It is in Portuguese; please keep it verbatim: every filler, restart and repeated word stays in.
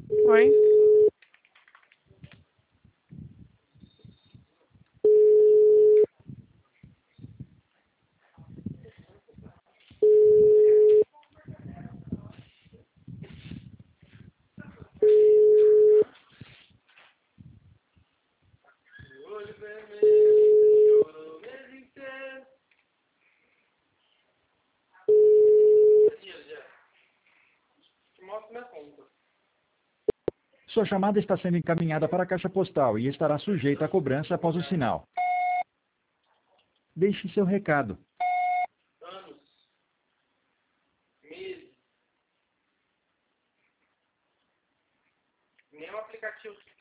Oi? Olho vermelho, chorou mês inteiro. Te mostro minha conta. Sua chamada está sendo encaminhada para a caixa postal e estará sujeita a cobrança após o sinal. Deixe seu recado. Anos. Meses. Nenhum aplicativo